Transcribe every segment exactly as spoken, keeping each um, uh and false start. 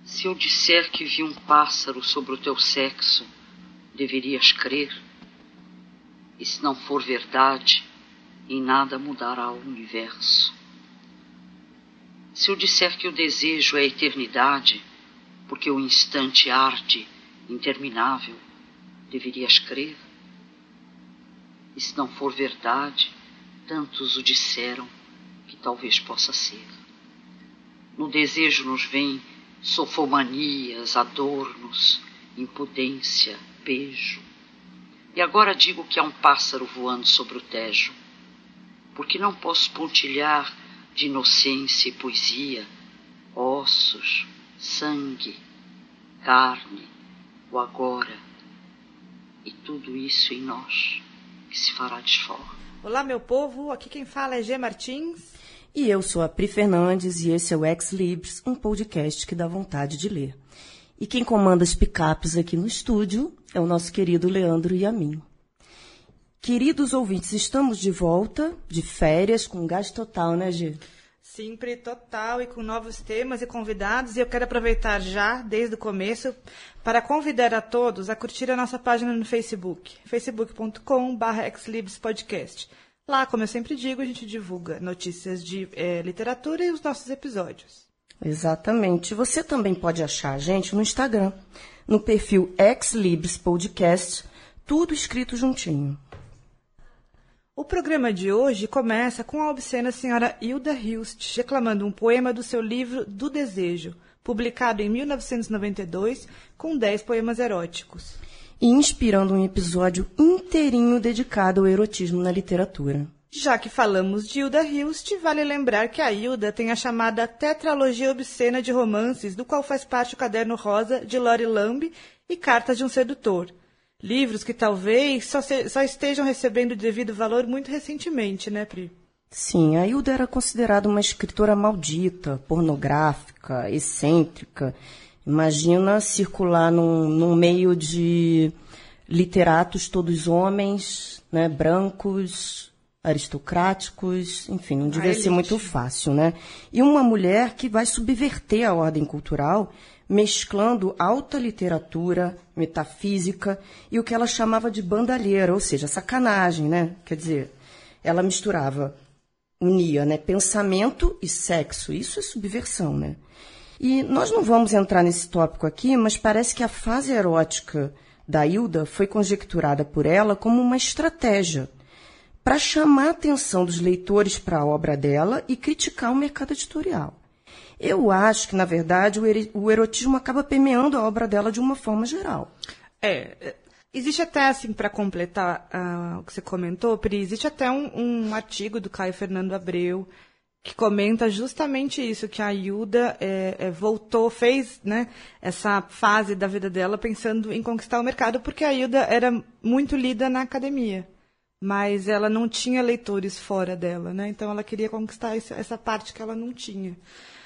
Se eu disser que vi um pássaro sobre o teu sexo, deverias crer? E se não for verdade, em nada mudará o universo. Se eu disser que o desejo é a eternidade, porque o instante arde, interminável, deverias crer? E se não for verdade, tantos o disseram que talvez possa ser. No desejo nos vêm sofomanias, adornos, impudência, beijo. E agora digo que há um pássaro voando sobre o Tejo, porque não posso pontilhar de inocência e poesia ossos, sangue, carne, o agora, e tudo isso em nós, que se fará desforra. Olá, meu povo, aqui quem fala é G. Martins. E eu sou a Pri Fernandes e esse é o Ex Libris, um podcast que dá vontade de ler. E quem comanda as picapes aqui no estúdio é o nosso querido Leandro Yamin. Queridos ouvintes, estamos de volta, de férias, com gás total, né, Gê? Sempre total e com novos temas e convidados. E eu quero aproveitar já, desde o começo, para convidar a todos a curtir a nossa página no Facebook, facebook ponto com barra ex libris podcast. Lá, como eu sempre digo, a gente divulga notícias de é, literatura e os nossos episódios. Exatamente. Você também pode achar a gente no Instagram, no perfil Ex Libris Podcast, tudo escrito juntinho. O programa de hoje começa com a obscena senhora Hilda Hilst reclamando um poema do seu livro Do Desejo, publicado em mil novecentos e noventa e dois, com dez poemas eróticos. E inspirando um episódio inteirinho dedicado ao erotismo na literatura. Já que falamos de Hilda Hilst, vale lembrar que a Hilda tem a chamada Tetralogia Obscena de Romances, do qual faz parte o Caderno Rosa de Lori Lambe e Cartas de um Sedutor. Livros que talvez só, se, só estejam recebendo o devido valor muito recentemente, né, Pri? Sim, a Hilda era considerada uma escritora maldita, pornográfica, excêntrica. Imagina circular num, num meio de literatos todos homens, né, brancos, aristocráticos, enfim, não devia ser muito fácil, né? E uma mulher que vai subverter a ordem cultural, mesclando alta literatura, metafísica e o que ela chamava de bandalheira, ou seja, sacanagem, né? Quer dizer, ela misturava, unia, né, pensamento e sexo. Isso é subversão, né? E nós não vamos entrar nesse tópico aqui, mas parece que a fase erótica da Hilda foi conjecturada por ela como uma estratégia para chamar a atenção dos leitores para a obra dela e criticar o mercado editorial. Eu acho que, na verdade, o erotismo acaba permeando a obra dela de uma forma geral. É, existe até, assim, para completar uh, o que você comentou, Pri, existe até um, um artigo do Caio Fernando Abreu que comenta justamente isso, que a Hilda é, é, voltou, fez, né, essa fase da vida dela pensando em conquistar o mercado, porque a Hilda era muito lida na academia, mas ela não tinha leitores fora dela, né? Então ela queria conquistar essa, essa parte que ela não tinha.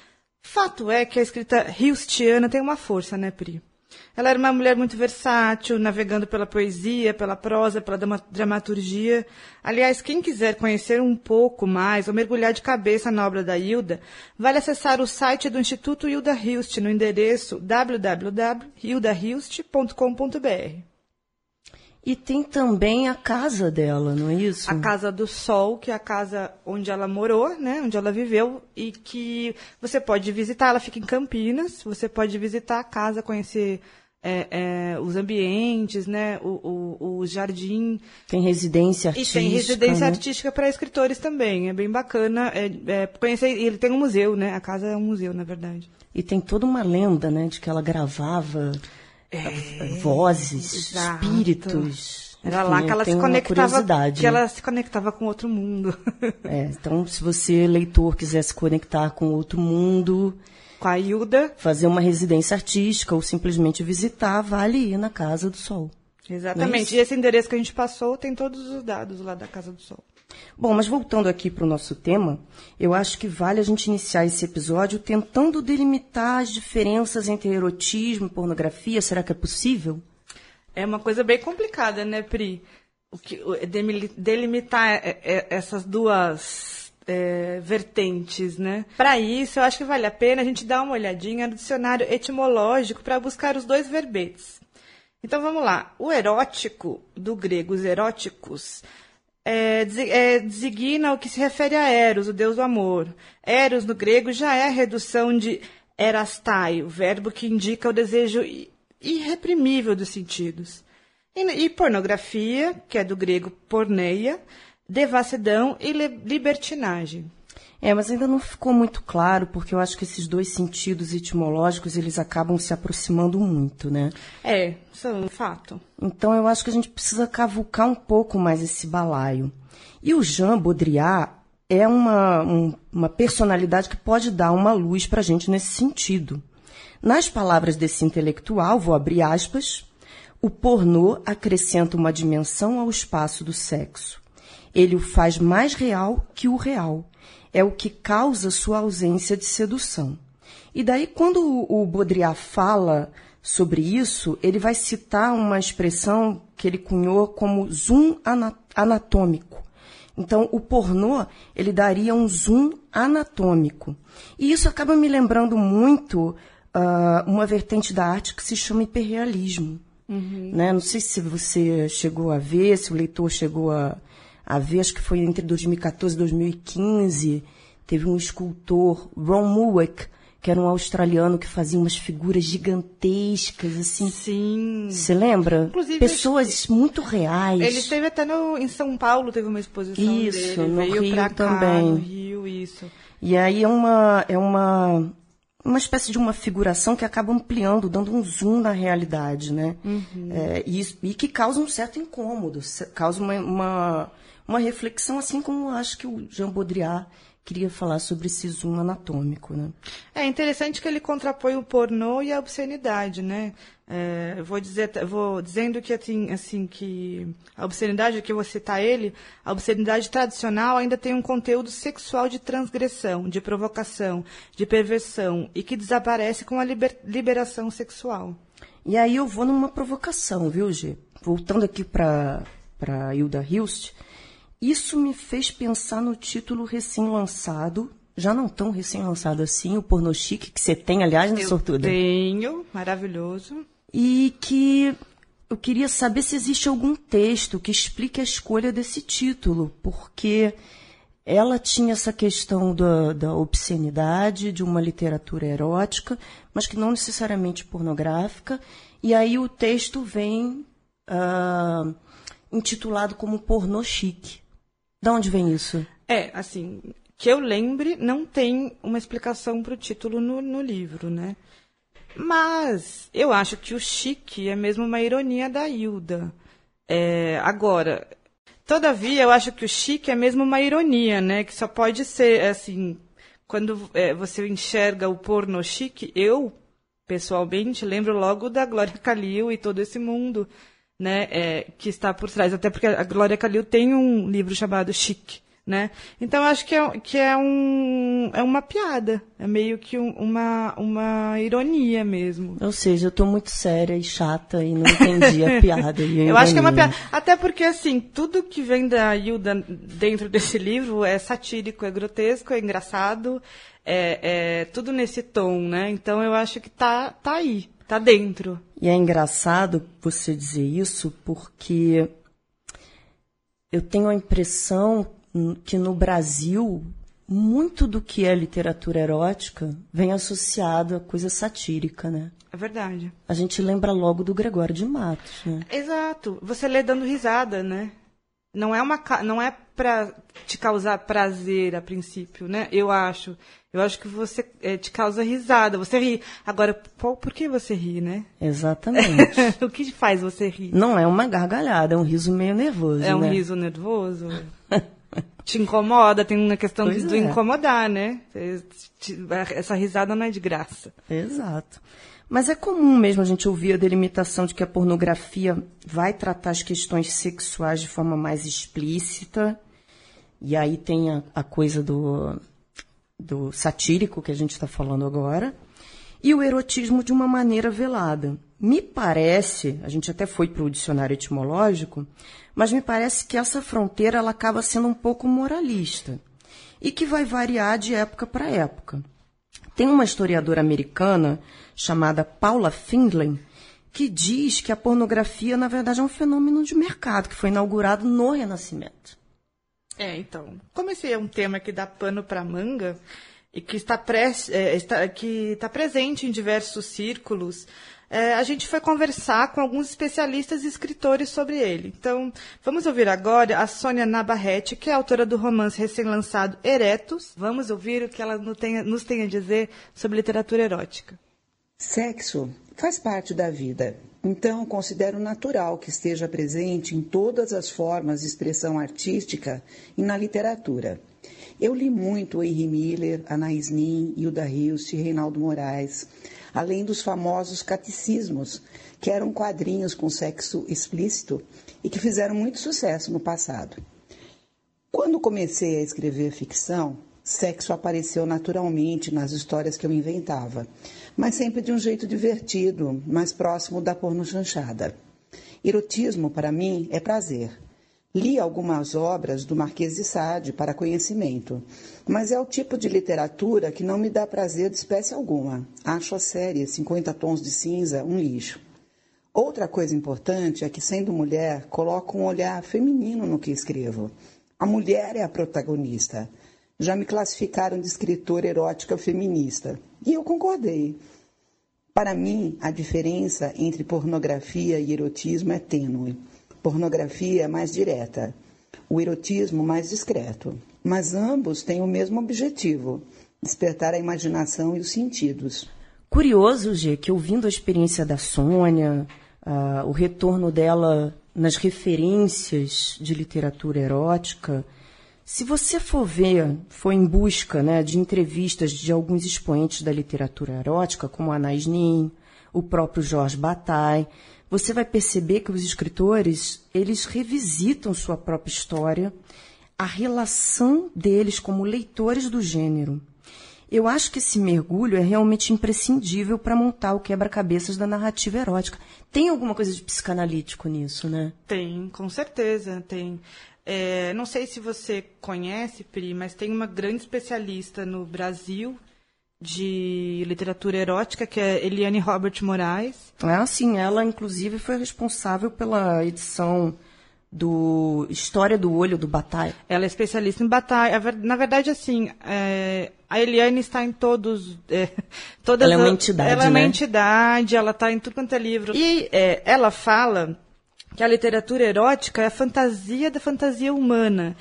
Fato é que a escrita hilstiana tem uma força, né, Pri? Ela era uma mulher muito versátil, navegando pela poesia, pela prosa, pela dramaturgia. Aliás, quem quiser conhecer um pouco mais ou mergulhar de cabeça na obra da Hilda, vale acessar o site do Instituto Hilda Hilst no endereço w w w ponto hilda hilst ponto com ponto b r. E tem também a casa dela, não é isso? A Casa do Sol, que é a casa onde ela morou, né, onde ela viveu, e que você pode visitar, ela fica em Campinas, você pode visitar a casa, conhecer é, é, os ambientes, né, o, o, o jardim. Tem residência artística. E tem residência né? artística para escritores também, é bem bacana é, é, conhecer. Ele tem um museu, né, a casa é um museu, na verdade. E tem toda uma lenda, né, de que ela gravava... É, vozes, exato. Espíritos. Era enfim, lá que ela se conectava, que né? ela se conectava com outro mundo. É, então, se você, leitor, quiser se conectar com outro mundo, com a Hilda, fazer uma residência artística ou simplesmente visitar, vale ir na Casa do Sol. Exatamente. É e esse endereço que a gente passou tem todos os dados lá da Casa do Sol. Bom, mas voltando aqui para o nosso tema, eu acho que vale a gente iniciar esse episódio tentando delimitar as diferenças entre erotismo e pornografia. Será que é possível? É uma coisa bem complicada, né, Pri? O que, delimitar essas duas é, vertentes, né? Para isso, eu acho que vale a pena a gente dar uma olhadinha no dicionário etimológico para buscar os dois verbetes. Então, vamos lá. O erótico, do grego os eróticos, é, é, designa o que se refere a Eros, o deus do amor. Eros, no grego, já é a redução de erastai, o verbo que indica o desejo irreprimível dos sentidos. E, e pornografia, que é do grego porneia, devassidão e libertinagem. É, mas ainda não ficou muito claro, porque eu acho que esses dois sentidos etimológicos, eles acabam se aproximando muito, né? É, isso é um fato. Então, eu acho que a gente precisa cavucar um pouco mais esse balaio. E o Jean Baudrillard é uma, um, uma personalidade que pode dar uma luz para a gente nesse sentido. Nas palavras desse intelectual, vou abrir aspas, o pornô acrescenta uma dimensão ao espaço do sexo. Ele o faz mais real que o real. É o que causa sua ausência de sedução. E daí, quando o Baudrillard fala sobre isso, ele vai citar uma expressão que ele cunhou como zoom anatômico. Então, o pornô, ele daria um zoom anatômico. E isso acaba me lembrando muito uh, uma vertente da arte que se chama hiperrealismo. Uhum. Né? Não sei se você chegou a ver, se o leitor chegou a... A ver, acho que foi entre dois mil e quatorze e dois mil e quinze, teve um escultor, Ron Mueck, que era um australiano que fazia umas figuras gigantescas, assim. Sim. Você lembra? Inclusive, pessoas ele, muito reais. Ele esteve até no, em São Paulo, teve uma exposição isso, dele. No veio Rio pra cá, também. No Rio, isso. E aí é uma, é uma, uma espécie de uma figuração que acaba ampliando, dando um zoom na realidade, né? Uhum. É, e, e que causa um certo incômodo, causa uma... uma Uma reflexão, assim como acho que o Jean Baudrillard queria falar sobre esse zoom anatômico, né? É interessante que ele contrapõe o pornô e a obscenidade, né? É, eu vou dizer, vou dizendo que assim, assim que a obscenidade, que eu vou citar ele, a obscenidade tradicional ainda tem um conteúdo sexual de transgressão, de provocação, de perversão e que desaparece com a liber, liberação sexual. E aí eu vou numa provocação, viu, Gê? Voltando aqui para para Hilda Hilst. Isso me fez pensar no título recém-lançado, já não tão recém-lançado assim, o Pornô Chique, que você tem, aliás, na Sortuda. Eu tenho, maravilhoso. E que eu queria saber se existe algum texto que explique a escolha desse título, porque ela tinha essa questão da, da obscenidade, de uma literatura erótica, mas que não necessariamente pornográfica, e aí o texto vem uh, intitulado como Pornô Chique. De onde vem isso? É, assim, que eu lembre, não tem uma explicação para o título no, no livro, né? Mas eu acho que o chique é mesmo uma ironia da Hilda. É, agora, todavia, eu acho que o chique é mesmo uma ironia, né? Que só pode ser, assim, quando é, você enxerga o porno chique, eu, pessoalmente, lembro logo da Glória Calil e todo esse mundo, né, é, que está por trás, até porque a Glória Calil tem um livro chamado Chique, né? Então, acho que é, que é, um, é uma piada, é meio que um, uma, uma ironia mesmo. Ou seja, eu estou muito séria e chata e não entendi a piada. E a eu acho que é uma piada, até porque, assim, tudo que vem da Hilda dentro desse livro é satírico, é grotesco, é engraçado, é, é tudo nesse tom, né? Então, eu acho que tá, tá aí. Tá dentro. E é engraçado você dizer isso porque eu tenho a impressão que no Brasil muito do que é literatura erótica vem associado a coisa satírica, né? É verdade. A gente lembra logo do Gregório de Matos, né? Exato. Você lê dando risada, né? Não é, uma, não é pra te causar prazer a princípio, né? Eu acho. Eu acho que você é, te causa risada. Você ri. Agora, por, por que você ri, né? Exatamente. O que faz você rir? Não é uma gargalhada, é um riso meio nervoso, É um né? riso nervoso? Te incomoda, tem uma questão de, de é. incomodar, né? Essa risada não é de graça. Exato. Mas é comum mesmo a gente ouvir a delimitação de que a pornografia vai tratar as questões sexuais de forma mais explícita. E aí tem a, a coisa do, do satírico que a gente está falando agora. E o erotismo de uma maneira velada. Me parece, a gente até foi para o dicionário etimológico, mas me parece que essa fronteira ela acaba sendo um pouco moralista. e que vai variar de época para época. Tem uma historiadora americana chamada Paula Findlay que diz que a pornografia, na verdade, é um fenômeno de mercado que foi inaugurado no Renascimento. É, então, como esse é um tema que dá pano para manga e que está, pré, é, está, que está presente em diversos círculos, é, a gente foi conversar com alguns especialistas e escritores sobre ele. Então, vamos ouvir agora a Sônia Nabarrete, que é autora do romance recém-lançado Eretos. Vamos ouvir o que ela nos tem, nos tem a dizer sobre literatura erótica. Sexo faz parte da vida, então considero natural que esteja presente em todas as formas de expressão artística e na literatura. Eu li muito Henry Miller, Anais Nin, Hilda Hilst e Reinaldo Moraes, além dos famosos catecismos, que eram quadrinhos com sexo explícito e que fizeram muito sucesso no passado. Quando comecei a escrever ficção, sexo apareceu naturalmente nas histórias que eu inventava, mas sempre de um jeito divertido, mais próximo da pornochanchada. Erotismo, para mim, é prazer. Li algumas obras do Marquês de Sade para conhecimento, mas é o tipo de literatura que não me dá prazer de espécie alguma. Acho a série cinquenta Tons de Cinza um lixo. Outra coisa importante é que, sendo mulher, coloco um olhar feminino no que escrevo. A mulher é a protagonista. Já me classificaram de escritora erótica feminista. E eu concordei. Para mim, a diferença entre pornografia e erotismo é tênue. Pornografia é mais direta, o erotismo mais discreto. Mas ambos têm o mesmo objetivo, despertar a imaginação e os sentidos. Curioso, Gê, que ouvindo a experiência da Sônia, uh, o retorno dela nas referências de literatura erótica, se você for ver, for em busca, né, de entrevistas de alguns expoentes da literatura erótica, como Anais Nin, o próprio Georges Bataille, você vai perceber que os escritores, eles revisitam sua própria história, a relação deles como leitores do gênero. Eu acho que esse mergulho é realmente imprescindível para montar o quebra-cabeças da narrativa erótica. Tem alguma coisa de psicanalítico nisso, né? Tem, com certeza, tem. É, não sei se você conhece, Pri, mas tem uma grande especialista no Brasil de literatura erótica, que é Eliane Robert Moraes. Ah, sim, ela inclusive foi responsável pela edição do História do Olho do Bataille. Ela é especialista em Bataille. Na verdade, assim, é, a Eliane está em todos... É, todas ela é uma entidade, Ela é uma né? entidade, ela está em tudo quanto é livro. E é, ela fala que a literatura erótica é a fantasia da fantasia humana.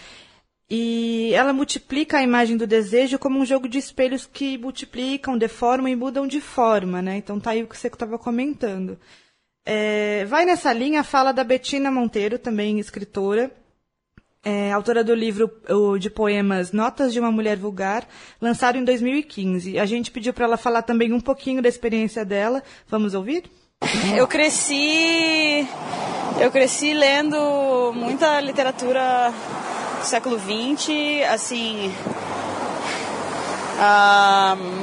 E ela multiplica a imagem do desejo como um jogo de espelhos que multiplicam, deformam e mudam de forma, né? Então tá aí o que você estava comentando. É, vai nessa linha a fala da Betina Monteiro, também escritora, é, autora do livro o, de poemas Notas de uma Mulher Vulgar, lançado em dois mil e quinze. A gente pediu para ela falar também um pouquinho da experiência dela. Vamos ouvir? Eu cresci, eu cresci lendo muita literatura do século vinte, assim, um,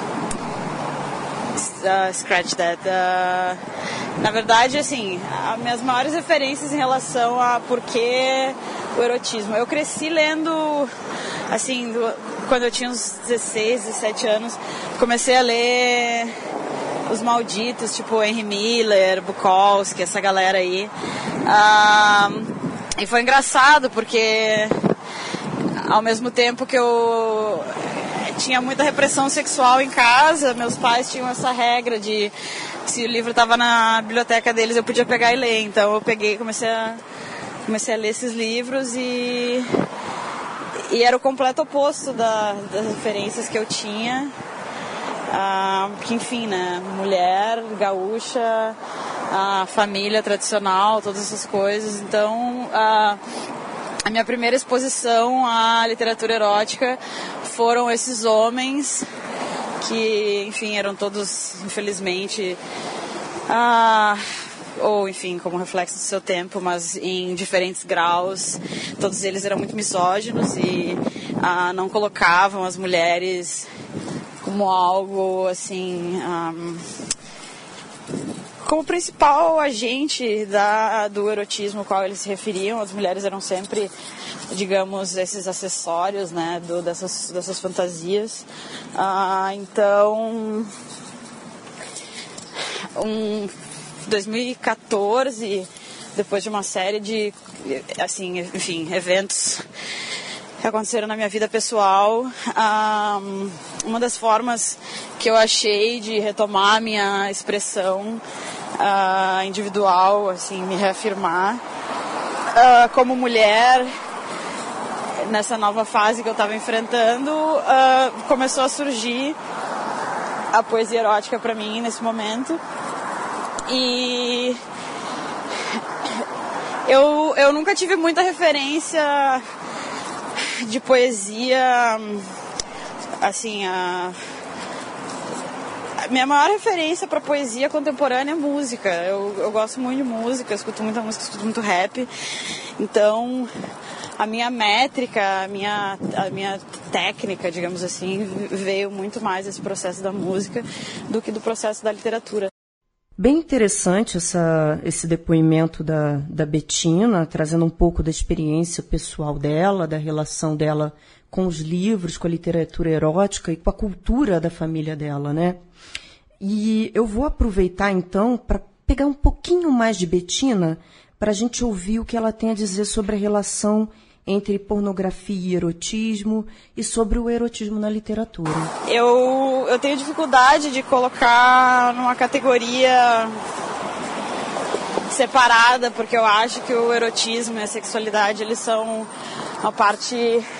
uh, scratch that. Uh, na verdade, assim, as minhas maiores referências em relação a por que o erotismo. Eu cresci lendo, assim, do, quando eu tinha uns dezesseis, dezessete anos, comecei a ler os malditos, tipo Henry Miller, Bukowski, essa galera aí. Uh, e foi engraçado, porque ao mesmo tempo que eu tinha muita repressão sexual em casa, meus pais tinham essa regra de se o livro estava na biblioteca deles, eu podia pegar e ler. Então eu peguei, comecei a, comecei a ler esses livros e, e era o completo oposto da, das referências que eu tinha. Ah, que enfim, né, mulher, gaúcha, a família tradicional, todas essas coisas. Então, a, a minha primeira exposição à literatura erótica foram esses homens que, enfim, eram todos, infelizmente, ah, ou, enfim, como reflexo do seu tempo, mas em diferentes graus. Todos eles eram muito misóginos e ah, não colocavam as mulheres como algo, assim, um, como principal agente da, do erotismo ao qual eles se referiam, as mulheres eram sempre, digamos, esses acessórios, né, do, dessas, dessas fantasias. Ah, então, um, dois mil e quatorze, depois de uma série de, assim, enfim, eventos que aconteceram na minha vida pessoal, ah, uma das formas que eu achei de retomar a minha expressão Uh, individual, assim, me reafirmar uh, como mulher nessa nova fase que eu estava enfrentando, uh, começou a surgir a poesia erótica para mim nesse momento. E eu, eu nunca tive muita referência de poesia, assim, a minha maior referência para poesia contemporânea é música. Eu, eu gosto muito de música, escuto muita música, escuto muito rap. Então, a minha métrica, a minha, a minha técnica, digamos assim, veio muito mais desse processo da música do que do processo da literatura. Bem interessante essa, esse depoimento da, da Bettina, trazendo um pouco da experiência pessoal dela, da relação dela com os livros, com a literatura erótica e com a cultura da família dela, né? E eu vou aproveitar, então, para pegar um pouquinho mais de Bettina para a gente ouvir o que ela tem a dizer sobre a relação entre pornografia e erotismo e sobre o erotismo na literatura. Eu, eu tenho dificuldade de colocar numa categoria separada, porque eu acho que o erotismo e a sexualidade, eles são uma parte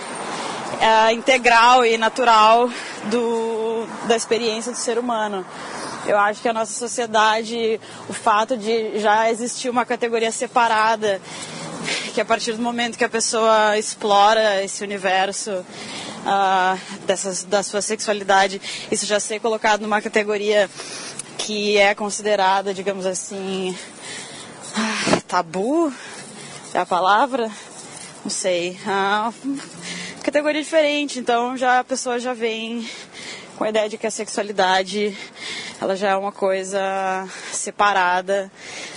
é, integral e natural do, da experiência do ser humano. Eu acho que a nossa sociedade, o fato de já existir uma categoria separada, que a partir do momento que a pessoa explora esse universo uh, dessas, da sua sexualidade, isso já ser colocado numa categoria que é considerada, digamos assim, uh, tabu, é a palavra? Não sei. Uh, categoria diferente, então já a pessoa já vem com a ideia de que a sexualidade ela já é uma coisa separada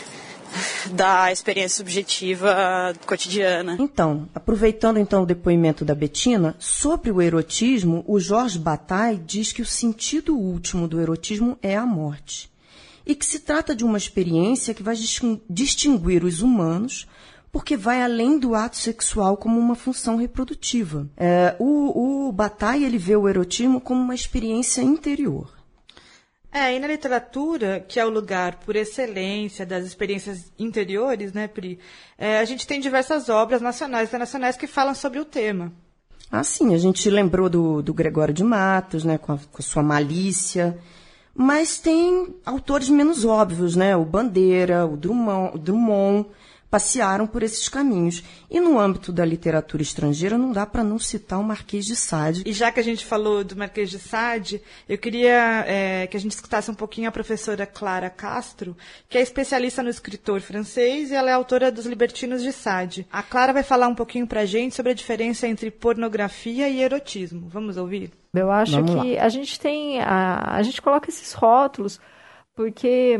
da experiência subjetiva cotidiana. Então, aproveitando então o depoimento da Bettina, sobre o erotismo, o Georges Bataille diz que o sentido último do erotismo é a morte. E que se trata de uma experiência que vai distinguir os humanos, porque vai além do ato sexual como uma função reprodutiva. É, o, o Bataille ele vê o erotismo como uma experiência interior. É, e na literatura, que é o lugar por excelência das experiências interiores, né, Pri? É, a gente tem diversas obras nacionais e internacionais que falam sobre o tema. Ah, sim, a gente lembrou do, do Gregório de Matos, né, com a, com a sua malícia, mas tem autores menos óbvios, né, o Bandeira, o Drummond, o Drummond passearam por esses caminhos. E no âmbito da literatura estrangeira não dá para não citar o Marquês de Sade. E já que a gente falou do Marquês de Sade, eu queria é, que a gente escutasse um pouquinho a professora Clara Castro, que é especialista no escritor francês e ela é autora dos Libertinos de Sade. A Clara vai falar um pouquinho para a gente sobre a diferença entre pornografia e erotismo. Vamos ouvir? Eu acho Vamos que lá. a gente tem, a, a gente coloca esses rótulos porque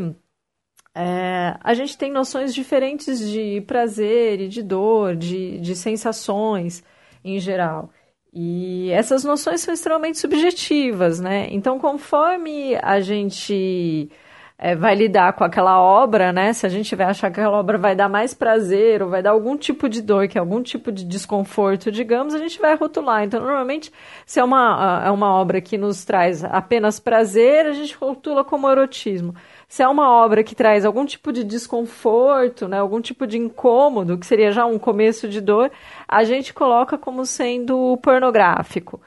É, a gente tem noções diferentes de prazer e de dor, de, de sensações em geral. E essas noções são extremamente subjetivas, né? Então, conforme a gente é, vai lidar com aquela obra, né? Se a gente vai achar que aquela obra vai dar mais prazer ou vai dar algum tipo de dor, que é algum tipo de desconforto, digamos, a gente vai rotular. Então, normalmente, se é uma, é uma obra que nos traz apenas prazer, a gente rotula como erotismo. Se é uma obra que traz algum tipo de desconforto, né, algum tipo de incômodo, que seria já um começo de dor, a gente coloca como sendo pornográfico.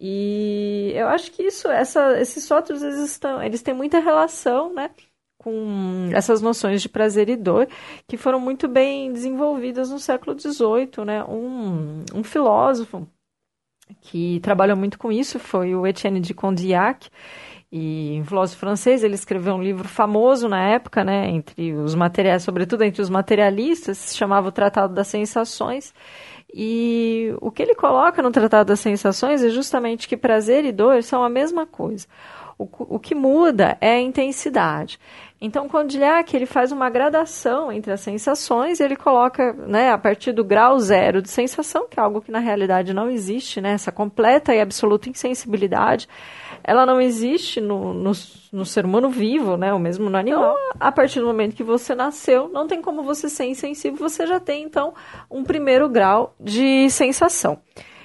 E eu acho que isso, essa, esses rótulos eles, estão, eles têm muita relação, né, com essas noções de prazer e dor, que foram muito bem desenvolvidas no século dezoito. Né? Um, um filósofo que trabalhou muito com isso foi o Etienne de Condillac, e um filósofo francês. Ele escreveu um livro famoso na época, né, entre os materiais, sobretudo entre os materialistas, se chamava o Tratado das Sensações. E o que ele coloca no Tratado das Sensações é justamente que prazer e dor são a mesma coisa. O, o que muda é a intensidade. Então, o Condillac, ele faz uma gradação entre as sensações, ele coloca, né, a partir do grau zero de sensação, que é algo que na realidade não existe, né, essa completa e absoluta insensibilidade, ela não existe no, no, no ser humano vivo, né, ou mesmo no animal. A partir do momento que você nasceu, não tem como você ser insensível, você já tem, então, um primeiro grau de sensação.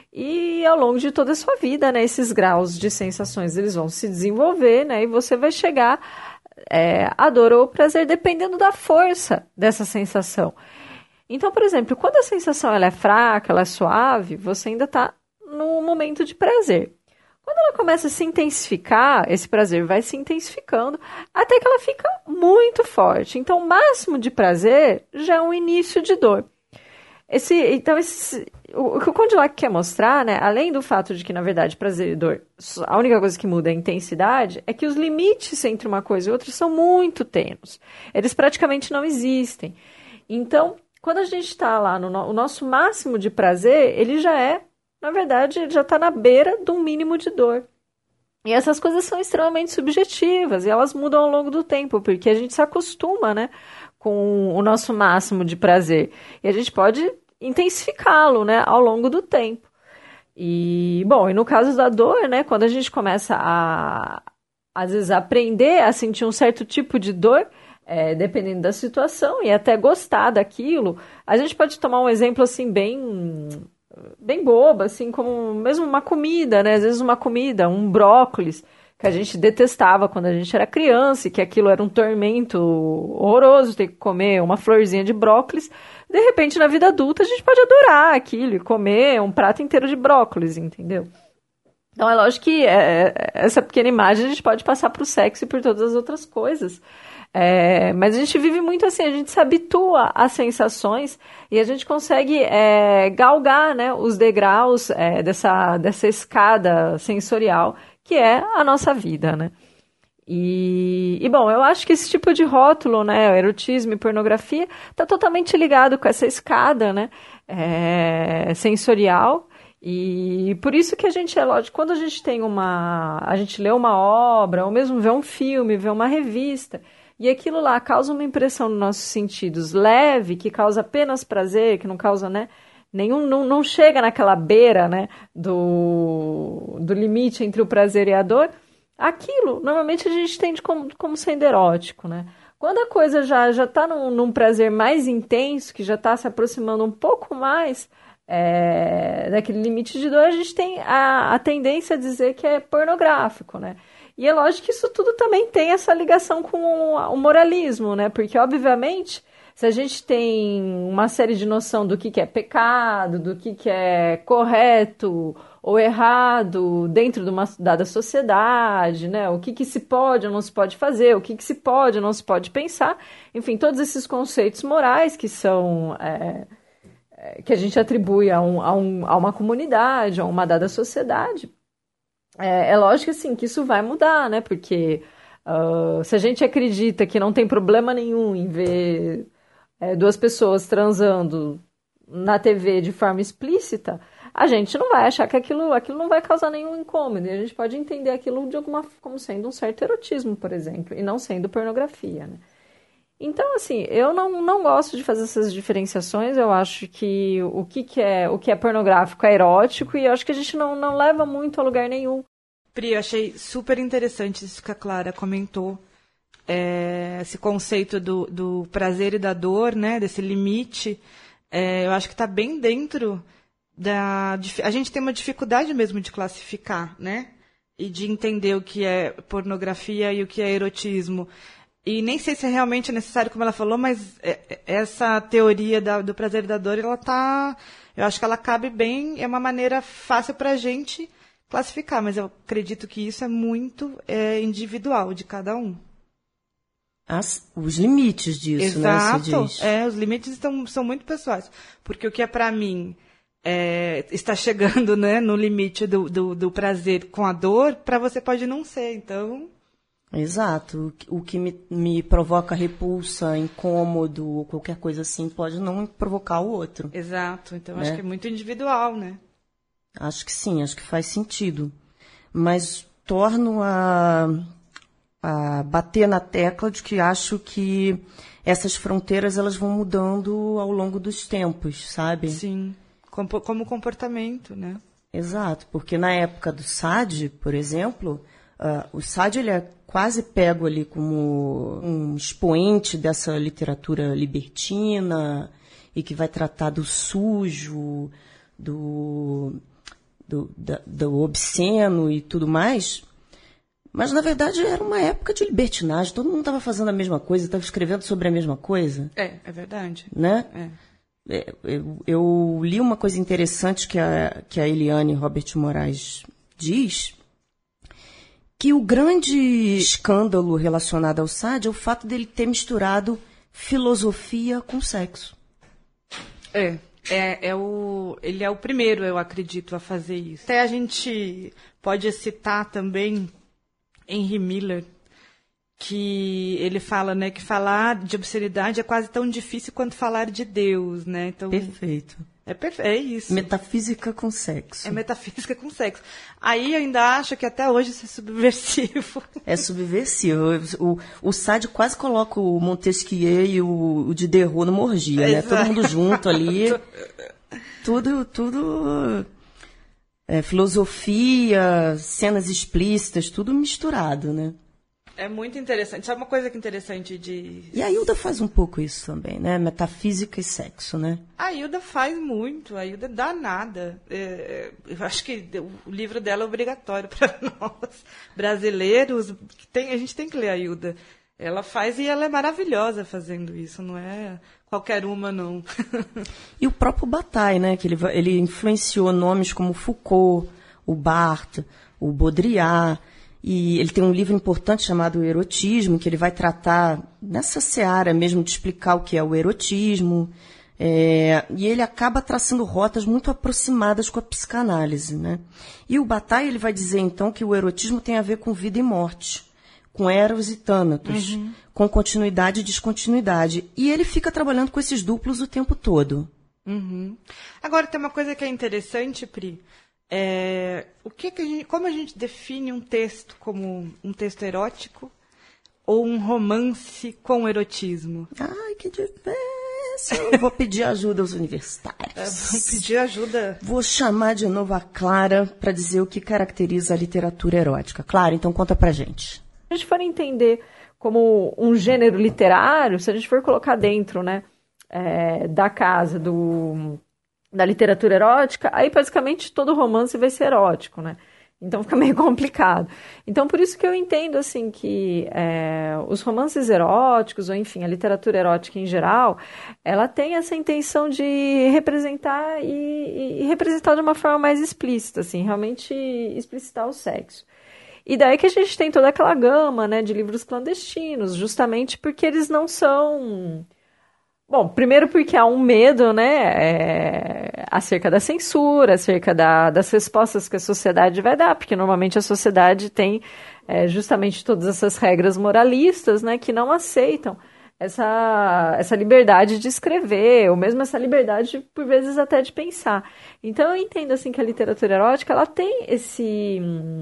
E ao longo de toda a sua vida, né, esses graus de sensações, eles vão se desenvolver, né, e você vai chegar é, à dor ou ao prazer, dependendo da força dessa sensação. Então, por exemplo, quando a sensação ela é fraca, ela é suave, você ainda está no momento de prazer. Quando ela começa a se intensificar, esse prazer vai se intensificando até que ela fica muito forte. Então, o máximo de prazer já é um início de dor. Esse, então, esse, o, o que o Condillac quer mostrar, né, além do fato de que, na verdade, prazer e dor, a única coisa que muda é a intensidade, é que os limites entre uma coisa e outra são muito tênues. Eles praticamente não existem. Então, quando a gente está lá no no, o nosso máximo de prazer, ele já é, na verdade, ele já está na beira de um mínimo de dor. E essas coisas são extremamente subjetivas e elas mudam ao longo do tempo, porque a gente se acostuma, né, com o nosso máximo de prazer. E a gente pode intensificá-lo, né, ao longo do tempo. E, bom, e no caso da dor, né, quando a gente começa a, às vezes, aprender a sentir um certo tipo de dor, é, dependendo da situação, e até gostar daquilo, a gente pode tomar um exemplo, assim, bem... bem boba, assim, como mesmo uma comida, né? Às vezes uma comida, um brócolis, que a gente detestava quando a gente era criança, e que aquilo era um tormento horroroso, ter que comer uma florzinha de brócolis. De repente, na vida adulta, a gente pode adorar aquilo e comer um prato inteiro de brócolis, entendeu? Então, é lógico que é, essa pequena imagem a gente pode passar para o sexo e por todas as outras coisas. É, mas a gente vive muito assim, a gente se habitua às sensações e a gente consegue é, galgar, né, os degraus é, dessa, dessa escada sensorial que é a nossa vida, né? E, e, bom, eu acho que esse tipo de rótulo, né, erotismo e pornografia, está totalmente ligado com essa escada, né, é, sensorial. E por isso que a gente, é lógico, quando a gente tem uma, a gente lê uma obra, ou mesmo vê um filme, vê uma revista, e aquilo lá causa uma impressão nos nossos sentidos leve, que causa apenas prazer, que não causa, né, nenhum, não, não chega naquela beira, né, do, do limite entre o prazer e a dor, aquilo, normalmente a gente entende como, como sendo erótico, né. Quando a coisa já já está num, num prazer mais intenso, que já está se aproximando um pouco mais é, daquele limite de dor, a gente tem a, a tendência a dizer que é pornográfico, né. E é lógico que isso tudo também tem essa ligação com o moralismo, né? Porque, obviamente, se a gente tem uma série de noção do que, que é pecado, do que, que é correto ou errado dentro de uma dada sociedade, né? O que, que se pode ou não se pode fazer, o que, que se pode ou não se pode pensar, enfim, todos esses conceitos morais que são... É, que a gente atribui a, um, a, um, a uma comunidade, a uma dada sociedade. É, é lógico assim, que isso vai mudar, né? Porque uh, se a gente acredita que não tem problema nenhum em ver é, duas pessoas transando na T V de forma explícita, a gente não vai achar que aquilo, aquilo não vai causar nenhum incômodo. E a gente pode entender aquilo de alguma, como sendo um certo erotismo, por exemplo, e não sendo pornografia, né? Então, assim, eu não, não gosto de fazer essas diferenciações. Eu acho que o que, que, é, o que é pornográfico é erótico e eu acho que a gente não, não leva muito a lugar nenhum. Pri, eu achei super interessante isso que a Clara comentou. É, esse conceito do, do prazer e da dor, né, desse limite. É, eu acho que está bem dentro da... A gente tem uma dificuldade mesmo de classificar, né? E de entender o que é pornografia e o que é erotismo. E nem sei se realmente é necessário, como ela falou, mas essa teoria da, do prazer e da dor, ela tá, eu acho que ela cabe bem, é uma maneira fácil para a gente classificar, mas eu acredito que isso é muito é, individual de cada um. As, os limites disso, Exato, né? Você diz. É, os limites estão, são muito pessoais, porque o que é para mim é, está chegando, né, no limite do, do, do prazer com a dor, para você pode não ser, então... Exato. O que me, me provoca repulsa, incômodo, ou qualquer coisa assim, pode não provocar o outro. Exato. Então, né? Acho que é muito individual, né? Acho que sim, acho que faz sentido. Mas torno a, a bater na tecla de que acho que essas fronteiras elas vão mudando ao longo dos tempos, sabe? Sim, como, como comportamento, né? Exato, porque na época do Sade, por exemplo, uh, o Sade ele é quase pego ali como um expoente dessa literatura libertina e que vai tratar do sujo, do, do, da, do obsceno e tudo mais. Mas, na verdade, era uma época de libertinagem. Todo mundo estava fazendo a mesma coisa, estava escrevendo sobre a mesma coisa. É, é verdade. Né? É. É, eu, eu li uma coisa interessante que a, que a Eliane Robert Moraes diz, que o grande escândalo relacionado ao Sade é o fato dele ter misturado filosofia com sexo. É, é, é o, ele é o primeiro, eu acredito, a fazer isso. Até a gente pode citar também Henry Miller, que ele fala, né, que falar de obscenidade é quase tão difícil quanto falar de Deus, né? Então, perfeito. É, perfe- é isso. Metafísica com sexo. É metafísica com sexo. Aí eu ainda acho que até hoje isso é subversivo. É subversivo. O, o Sade quase coloca o Montesquieu e o, o Diderot numa orgia, né? Todo mundo junto ali. Tudo, tudo... É, filosofia, cenas explícitas, tudo misturado, né? É muito interessante. Sabe uma coisa que é interessante de... E a Hilda faz um pouco isso também, né? Metafísica e sexo, né? A Hilda faz muito. A Hilda dá nada. É, eu acho que o livro dela é obrigatório para nós, brasileiros. Tem, a gente tem que ler a Hilda. Ela faz e ela é maravilhosa fazendo isso. Não é qualquer uma, não. E o próprio Bataille, né? Que ele, ele influenciou nomes como Foucault, o Barthes, o Baudrillard. E ele tem um livro importante chamado O Erotismo, que ele vai tratar nessa seara mesmo de explicar o que é o erotismo. É, e ele acaba traçando rotas muito aproximadas com a psicanálise, né? E o Bataille ele vai dizer, então, que o erotismo tem a ver com vida e morte, com Eros e Thanatos, uhum. com continuidade e descontinuidade. E ele fica trabalhando com esses duplos o tempo todo. Uhum. Agora, tem uma coisa que é interessante, Pri. É, o que que a gente, como a gente define um texto como um texto erótico ou um romance com erotismo? Ai, que difícil. Eu vou pedir ajuda aos universitários. É, vou pedir ajuda. Vou chamar de novo a Clara para dizer o que caracteriza a literatura erótica. Clara, então conta pra gente. Se a gente for entender como um gênero literário, se a gente for colocar dentro, né, é, da casa do... da literatura erótica, aí basicamente todo romance vai ser erótico, né? Então fica meio complicado. Então por isso que eu entendo assim que é, os romances eróticos, ou enfim, a literatura erótica em geral, ela tem essa intenção de representar e, e representar de uma forma mais explícita, assim, realmente explicitar o sexo. E daí que a gente tem toda aquela gama, né, de livros clandestinos, justamente porque eles não são... Bom, primeiro porque há um medo, né, é, acerca da censura, acerca da, das respostas que a sociedade vai dar, porque normalmente a sociedade tem é, justamente todas essas regras moralistas, né, que não aceitam essa, essa liberdade de escrever, ou mesmo essa liberdade, por vezes, até de pensar. Então, eu entendo, assim, que a literatura erótica, ela tem esse...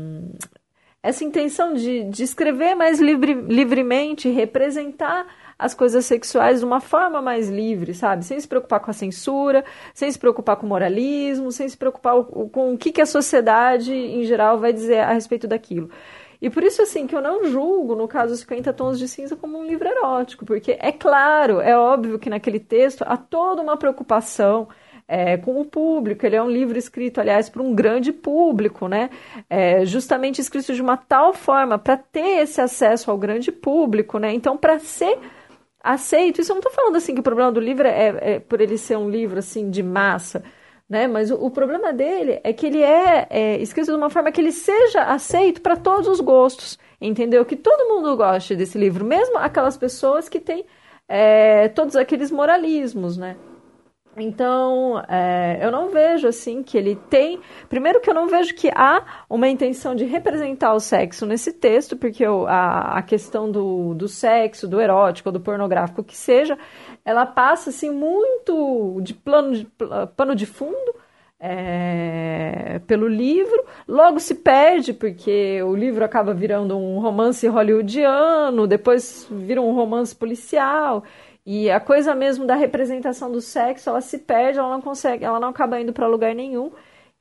essa intenção de, de escrever mais livre, livremente, representar as coisas sexuais de uma forma mais livre, sabe? Sem se preocupar com a censura, sem se preocupar com o moralismo, sem se preocupar com o que, que a sociedade, em geral, vai dizer a respeito daquilo. E por isso, assim, que eu não julgo, no caso, Os cinquenta Tons de Cinza como um livro erótico, porque é claro, é óbvio que naquele texto há toda uma preocupação É, com o público. Ele é um livro escrito, aliás, para um grande público, né? É, justamente escrito de uma tal forma para ter esse acesso ao grande público, né? Então, para ser aceito, isso eu não estou falando assim que o problema do livro é, é por ele ser um livro assim de massa, né? Mas o, o problema dele é que ele é, é escrito de uma forma que ele seja aceito para todos os gostos, entendeu? Que todo mundo goste desse livro, mesmo aquelas pessoas que têm é, todos aqueles moralismos, né? Então, é, eu não vejo assim que ele tem... Primeiro que eu não vejo que há uma intenção de representar o sexo nesse texto, porque eu, a, a questão do, do sexo, do erótico, do pornográfico, que seja, ela passa assim muito de plano de, pano de fundo, é, pelo livro, logo se perde, porque o livro acaba virando um romance hollywoodiano, depois vira um romance policial, e a coisa mesmo da representação do sexo, ela se perde, ela não consegue, ela não acaba indo para lugar nenhum,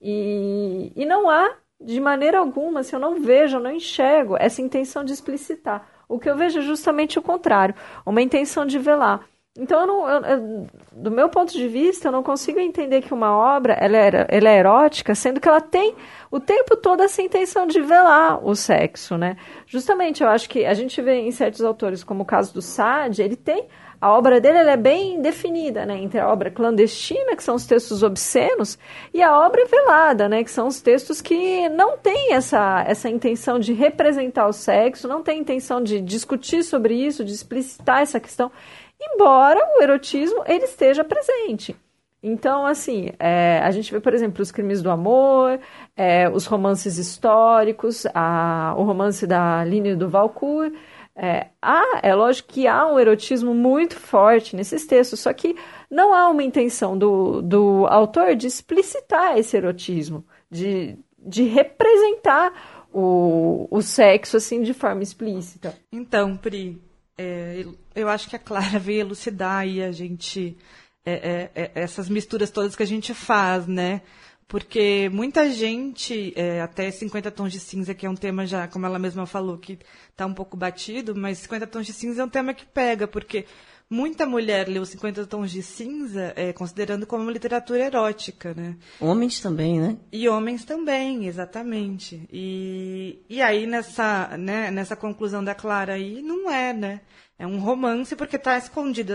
e, e não há, de maneira alguma, se eu não vejo, eu não enxergo essa intenção de explicitar. O que eu vejo é justamente o contrário, uma intenção de velar. Então, eu não, eu, eu, do meu ponto de vista, eu não consigo entender que uma obra ela é, ela é erótica, sendo que ela tem o tempo todo essa intenção de velar o sexo, né? Justamente, eu acho que a gente vê em certos autores, como o caso do Sade, ele tem... A obra dele ela é bem definida, né? Entre a obra clandestina, que são os textos obscenos, e a obra velada, né? Que são os textos que não têm essa, essa intenção de representar o sexo, não tem intenção de discutir sobre isso, de explicitar essa questão, embora o erotismo ele esteja presente. Então, assim, é, a gente vê, por exemplo, os crimes do amor, é, os romances históricos, a, o romance da Aline do Valcourt. É, há, é lógico que há um erotismo muito forte nesses textos, só que não há uma intenção do, do autor de explicitar esse erotismo, de, de representar o, o sexo assim, de forma explícita. Então, Pri, é, eu acho que a Clara veio elucidar aí a gente, é, é, é, essas misturas todas que a gente faz, né? Porque muita gente, é, até cinquenta tons de cinza, que é um tema já, como ela mesma falou, que está um pouco batido, mas cinquenta tons de cinza é um tema que pega, porque muita mulher leu cinquenta tons de cinza é, considerando como literatura erótica, né? Homens também, né? E homens também, exatamente. E, e aí, nessa, né, nessa conclusão da Clara aí, não é, né? É um romance porque está escondido,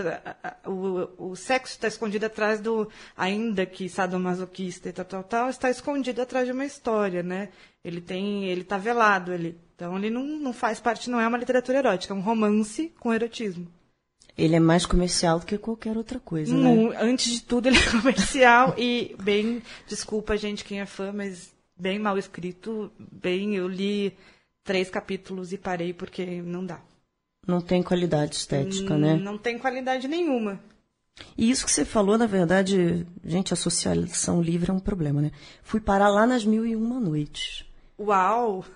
o, o sexo está escondido atrás do, ainda que sadomasoquista e tal, tal, tal, está escondido atrás de uma história, né? Ele tem, ele está velado ali. Então ele não, não faz parte, não é uma literatura erótica, é um romance com erotismo. Ele é mais comercial do que qualquer outra coisa, Não, né? antes de tudo ele é comercial e bem, desculpa gente quem é fã, mas bem mal escrito, bem, eu li três capítulos e parei porque não dá. Não tem qualidade estética, né? Não tem qualidade nenhuma. E isso que você falou, na verdade, gente, associação livre é um problema, né? Fui parar lá nas Mil e Uma Noites. Uau!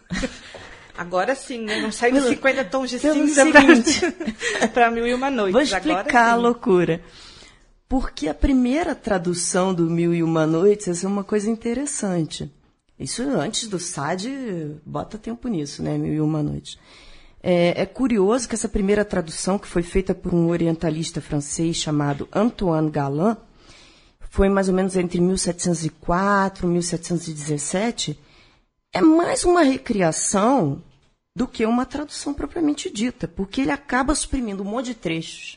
Agora sim, né? Não sai dos Pelo- cinquenta tons de pelo cinza seguinte. para Mil e Uma Noites. Vou explicar Agora a sim. loucura. Porque a primeira tradução do Mil e Uma Noites, essa é uma coisa interessante. Isso antes do Sade, bota tempo nisso, né? Mil e Uma Noites. É, é curioso que essa primeira tradução, que foi feita por um orientalista francês chamado Antoine Galland, foi mais ou menos entre mil setecentos e quatro e mil setecentos e dezessete, é mais uma recriação do que uma tradução propriamente dita, porque ele acaba suprimindo um monte de trechos,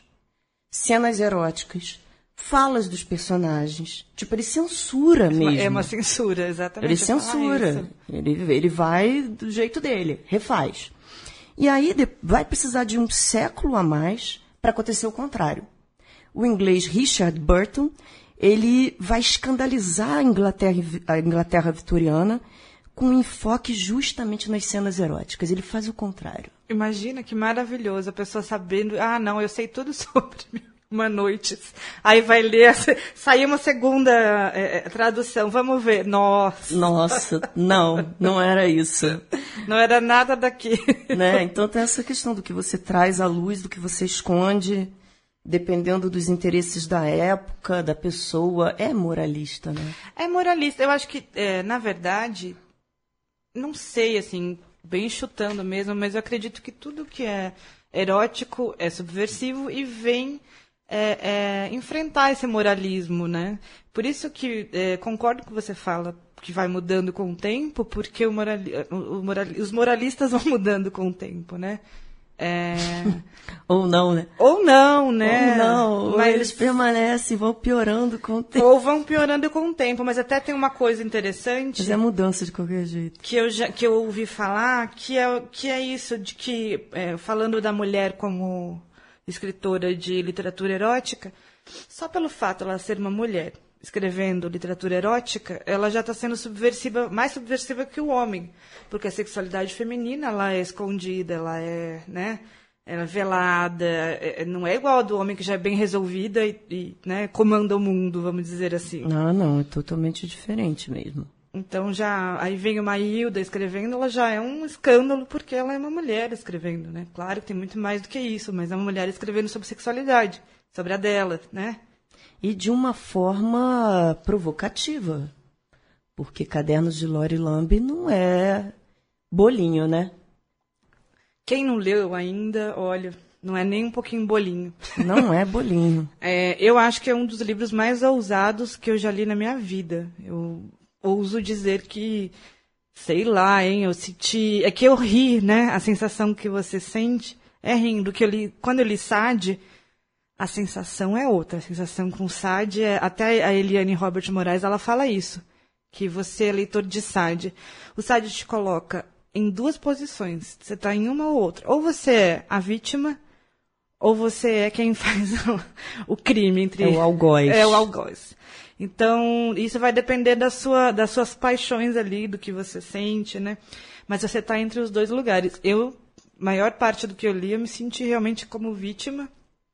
cenas eróticas, falas dos personagens. Tipo, ele censura mesmo. É uma censura, exatamente. Ele censura. Ele, ele vai do jeito dele, refaz. E aí de, vai precisar de um século a mais para acontecer o contrário. O inglês Richard Burton, ele vai escandalizar a Inglaterra, a Inglaterra vitoriana com um enfoque justamente nas cenas eróticas. Ele faz o contrário. Imagina que maravilhoso a pessoa sabendo, ah, não, eu sei tudo sobre Mil e Uma Noites. Aí vai ler, saiu uma segunda é, tradução, vamos ver. Nossa. Nossa, não, não era isso. Não era nada daqui. Né? Então tem essa questão do que você traz à luz, do que você esconde, dependendo dos interesses da época, da pessoa. É moralista, né? É moralista. Eu acho que, é, na verdade, não sei, assim, bem chutando mesmo, mas eu acredito que tudo que é erótico é subversivo e vem é, é, enfrentar esse moralismo, né? Por isso que é, concordo com o que você fala, que vai mudando com o tempo, porque o morali o morali os moralistas vão mudando com o tempo, né? É... Ou não, né? Ou não, né? Ou não, mas... ou eles permanecem, vão piorando com o tempo. Ou vão piorando com o tempo, mas até tem uma coisa interessante... Mas é mudança de qualquer jeito. Que eu, já, que eu ouvi falar, que é, que é isso, de que, é, falando da mulher como escritora de literatura erótica, só pelo fato de ela ser uma mulher escrevendo literatura erótica, ela já está sendo subversiva, mais subversiva que o homem, porque a sexualidade feminina ela é escondida, ela é, né, ela é velada, é, não é igual a do homem que já é bem resolvida e, e né, comanda o mundo, vamos dizer assim. Ah, não, é totalmente diferente mesmo. Então já, aí vem uma Hilda escrevendo, ela já é um escândalo porque ela é uma mulher escrevendo, né? Claro que tem muito mais do que isso, mas é uma mulher escrevendo sobre sexualidade, sobre a dela, né? E de uma forma provocativa, porque Cadernos de Lori Lambe não é bolinho, né? Quem não leu ainda, olha, não é nem um pouquinho bolinho. Não é bolinho. É, eu acho que é um dos livros mais ousados que eu já li na minha vida. Eu ouso dizer que, sei lá, hein, eu senti... É que eu ri, né? A sensação que você sente é rindo. Que eu li, quando eu li Sade, a sensação é outra. A sensação com Sade é... Até a Eliane Robert Moraes, ela fala isso. Que você é leitor de Sade. O Sade te coloca em duas posições. Você está em uma ou outra. Ou você é a vítima, ou você é quem faz o, o crime. Entre... É o algoz. É o algoz. Então, isso vai depender da sua, das suas paixões ali, do que você sente, né? Mas você está entre os dois lugares. Eu, maior parte do que eu li, eu me senti realmente como vítima.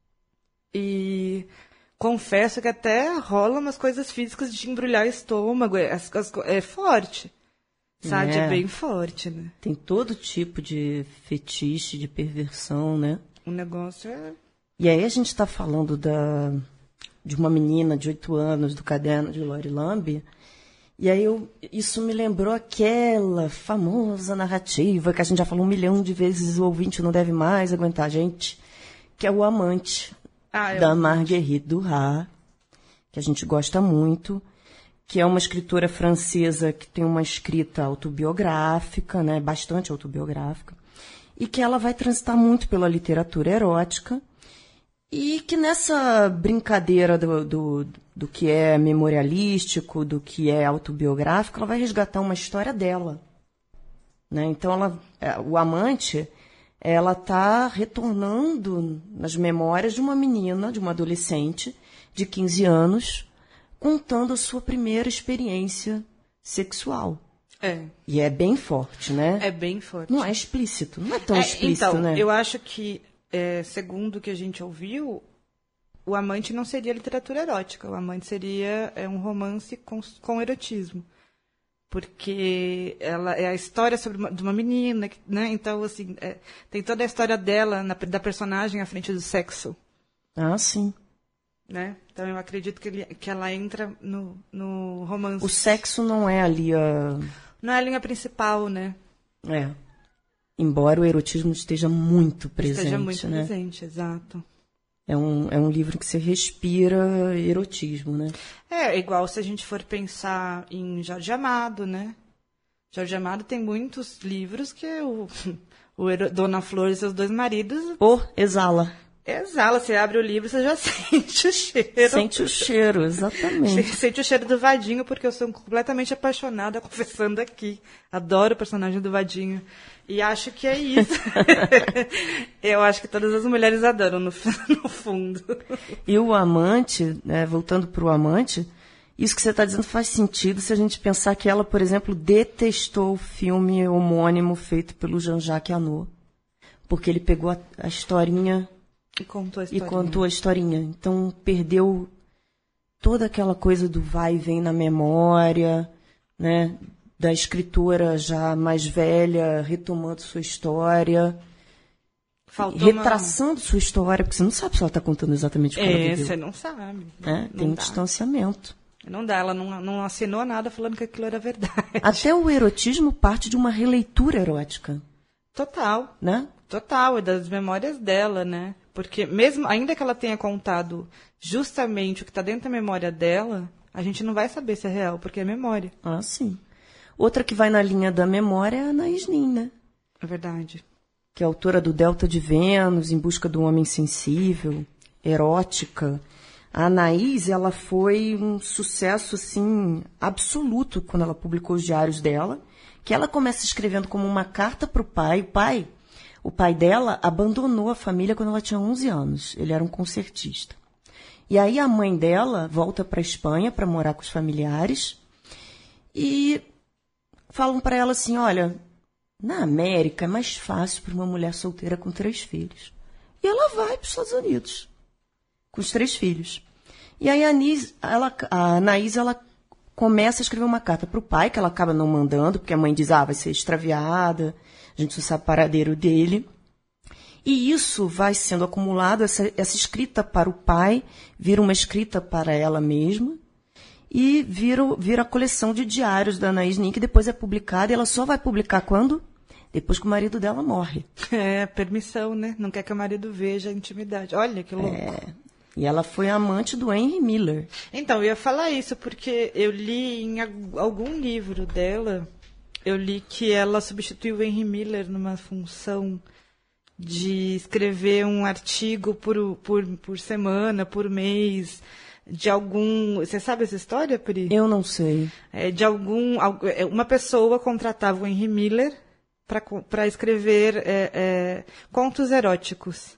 E confesso que até rola umas coisas físicas de embrulhar o estômago. É, as, as, é forte. Sabe? É. é bem forte, né? Tem todo tipo de fetiche, de perversão, né? O negócio é... E aí a gente está falando da, de uma menina de oito anos, do Caderno de Lori Lambe, e aí eu, isso me lembrou aquela famosa narrativa que a gente já falou um milhão de vezes, o ouvinte não deve mais aguentar a gente, que é O Amante, ah, da Marguerite Duras, que a gente gosta muito, que é uma escritora francesa que tem uma escrita autobiográfica, né, bastante autobiográfica, e que ela vai transitar muito pela literatura erótica, e que nessa brincadeira do, do, do que é memorialístico, do que é autobiográfico, ela vai resgatar uma história dela. Né? Então, ela, o Amante, ela está retornando nas memórias de uma menina, de uma adolescente de quinze anos, contando a sua primeira experiência sexual. É. E é bem forte, né? É bem forte. Não é explícito, não é tão é, explícito, então, né? Eu acho que, é, segundo o que a gente ouviu, O Amante não seria literatura erótica. O Amante seria é, um romance com, com erotismo. Porque ela é a história sobre uma, de uma menina, né? Então, assim, é, tem toda a história dela, na, da personagem à frente do sexo. Ah, sim. Né? Então eu acredito que, ele, que ela entra no, no romance. O sexo não é ali a... Não é a linha principal, né? É. Embora o erotismo esteja muito presente, Esteja muito né? presente, exato. É um, é um livro que você respira erotismo, né? É, igual se a gente for pensar em Jorge Amado, né? Jorge Amado tem muitos livros que o, o Dona Flor e seus dois maridos... Pô, exala. Exala, você abre o livro, você já sente o cheiro. Sente o cheiro, exatamente. Você sente o cheiro do Vadinho, porque eu sou completamente apaixonada, confessando aqui. Adoro o personagem do Vadinho. E acho que é isso. Eu acho que todas as mulheres adoram, no, no fundo. E o Amante, né, voltando para o Amante, isso que você está dizendo faz sentido se a gente pensar que ela, por exemplo, detestou o filme homônimo feito pelo Jean-Jacques Annaud. Porque ele pegou a, a historinha... E contou a historinha. E contou a historinha. Então, perdeu toda aquela coisa do vai e vem na memória, né? Da escritora já mais velha, retomando sua história, Faltou retraçando uma... sua história, porque você não sabe se ela está contando exatamente o que é, ela viveu. Você não sabe. É, não tem um dá. distanciamento. Não dá, ela não, não assinou nada falando que aquilo era verdade. Até o erotismo parte de uma releitura erótica. Total. Né? Total, é das memórias dela, né? Porque mesmo, ainda que ela tenha contado justamente o que está dentro da memória dela, a gente não vai saber se é real, porque é memória. Ah, sim. Outra que vai na linha da memória é a Anaïs Nin, né? É verdade. Que é autora do Delta de Vênus, Em Busca do Homem Sensível, erótica. A Anaïs, ela foi um sucesso, assim, absoluto quando ela publicou os diários dela, que ela começa escrevendo como uma carta para o pai. O pai... O pai dela abandonou a família quando ela tinha onze anos. Ele era um concertista. E aí a mãe dela volta para a Espanha para morar com os familiares e falam para ela assim, olha, na América é mais fácil para uma mulher solteira com três filhos. E ela vai para os Estados Unidos, com os três filhos. E aí a, Nis, ela, a Anaís, ela começa a escrever uma carta para o pai, que ela acaba não mandando, porque a mãe diz, ah, vai ser extraviada, a gente não sabe o paradeiro dele. E isso vai sendo acumulado, essa, essa escrita para o pai vira uma escrita para ela mesma e vira, vira a coleção de diários da Anaís Nin, que depois é publicada, e ela só vai publicar quando? Depois que o marido dela morre. É, permissão, né? Não quer que o marido veja a intimidade. Olha que louco. É, e ela foi amante do Henry Miller. Então, eu ia falar isso, porque eu li em algum livro dela, eu li que ela substituiu o Henry Miller numa função de escrever um artigo por, por, por semana, por mês, de algum... Você sabe essa história, Pri? Eu não sei. É, de algum... Uma pessoa contratava o Henry Miller para escrever é, é, contos eróticos.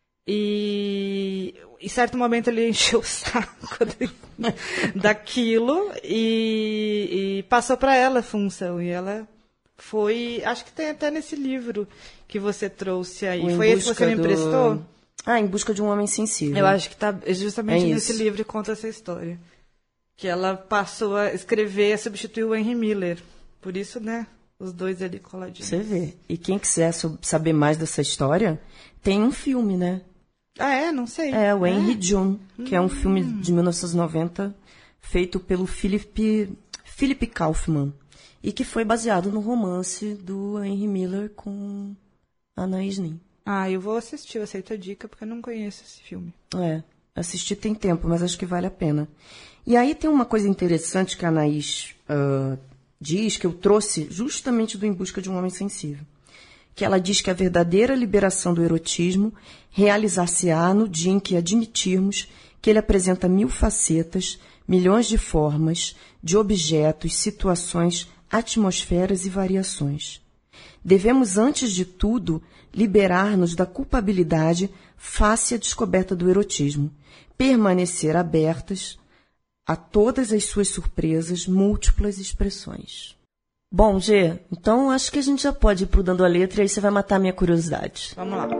E em certo momento ele encheu o saco daquilo e, e passou para ela a função. E ela foi... Acho que tem até nesse livro que você trouxe aí. Foi esse que você me emprestou? Do... Ah, Em Busca de um Homem Sensível. Eu acho que está justamente é nesse livro que conta essa história. Que ela passou a escrever, a substituir o Henry Miller. Por isso, né, os dois ali coladinhos. Você vê. E quem quiser saber mais dessa história, tem um filme, né? Ah, é? Não sei. É, o Henry é? June, que hum. é um filme de mil novecentos e noventa, feito pelo Philip, Philip Kaufman, e que foi baseado no romance do Henry Miller com a Anaís Nin. Ah, eu vou assistir, eu aceito a dica, porque eu não conheço esse filme. É, assistir tem tempo, mas acho que vale a pena. E aí tem uma coisa interessante que a Anaís uh, diz, que eu trouxe justamente do Em Busca de um Homem Sensível. Que ela diz que a verdadeira liberação do erotismo realizar-se-á no dia em que admitirmos que ele apresenta mil facetas, milhões de formas, de objetos, situações, atmosferas e variações. Devemos, antes de tudo, liberar-nos da culpabilidade face à descoberta do erotismo, permanecer abertas a todas as suas surpresas, múltiplas expressões. Bom, Gê, então acho que a gente já pode ir pro Dando a Letra e aí você vai matar a minha curiosidade. Vamos lá.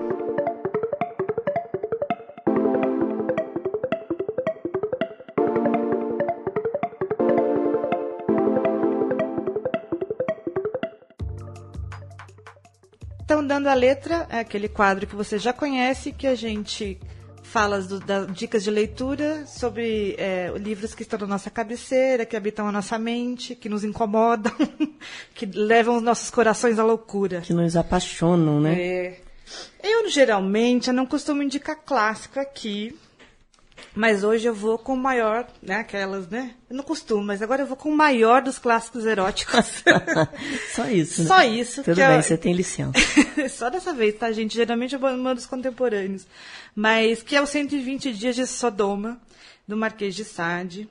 Então, Dando a Letra é aquele quadro que você já conhece, que a gente fala do, das dicas de leitura sobre é, livros que estão na nossa cabeceira, que habitam a nossa mente, que nos incomodam, que levam os nossos corações à loucura. Que nos apaixonam, né? É. Eu, geralmente, eu não costumo indicar clássico aqui, mas hoje eu vou com o maior, né, aquelas, né? Eu não costumo, mas agora eu vou com o maior dos clássicos eróticos. Só isso, né? Só isso. Tudo que bem, eu... você tem licença. Só dessa vez, tá, gente? Geralmente eu mando os contemporâneos. Mas que é o cento e vinte Dias de Sodoma, do Marquês de Sade.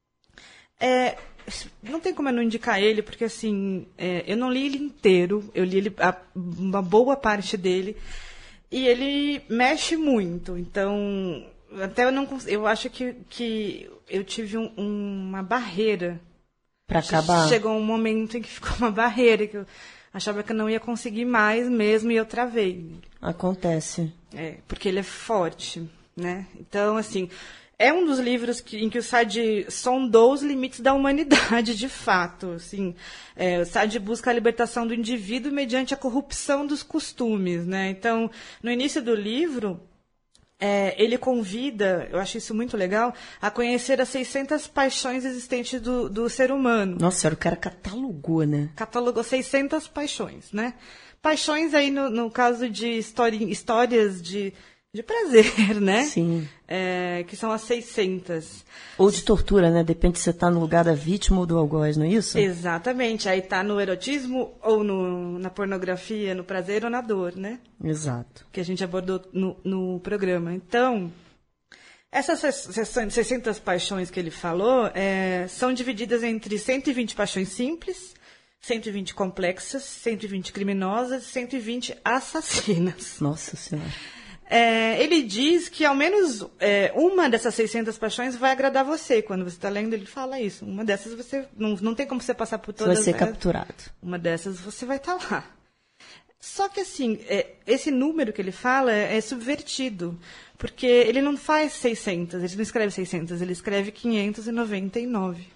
É, não tem como eu não indicar ele, porque, assim, é, eu não li ele inteiro. Eu li ele, a, uma boa parte dele. E ele mexe muito. Então, até eu não eu acho que, que eu tive um, uma barreira. Para acabar? Chegou um momento em que ficou uma barreira, que eu achava que eu não ia conseguir mais mesmo e eu travei. Acontece. É, porque ele é forte, né? Então, assim, é um dos livros que, em que o Sade sondou os limites da humanidade, de fato. Assim, é, o Sade busca a libertação do indivíduo mediante a corrupção dos costumes, né? Então, no início do livro, é, ele convida, eu acho isso muito legal, a conhecer as seiscentas paixões existentes do, do ser humano. Nossa, o cara catalogou, né? Catalogou seiscentas paixões, né? Paixões aí, no, no caso de histori- histórias de, de prazer, né? Sim. É, que são as seiscentas. Ou de tortura, né? Depende se você está no lugar da vítima ou do algoz, não é isso? Exatamente. Aí tá no erotismo ou no, na pornografia, no prazer ou na dor, né? Exato. Que a gente abordou no, no programa. Então, essas seiscentas paixões que ele falou é, são divididas entre cento e vinte paixões simples, cento e vinte complexas, cento e vinte criminosas e cento e vinte assassinas. Nossa Senhora. É, ele diz que ao menos é, uma dessas seiscentas paixões vai agradar você. Quando você está lendo, ele fala isso. Uma dessas você não, não tem como você passar por todas. Você vai ser elas. capturado. Uma dessas você vai estar lá. Só que, assim, é, esse número que ele fala é, é subvertido, porque ele não faz seiscentos, ele não escreve seiscentos, ele escreve quinhentos e noventa e nove.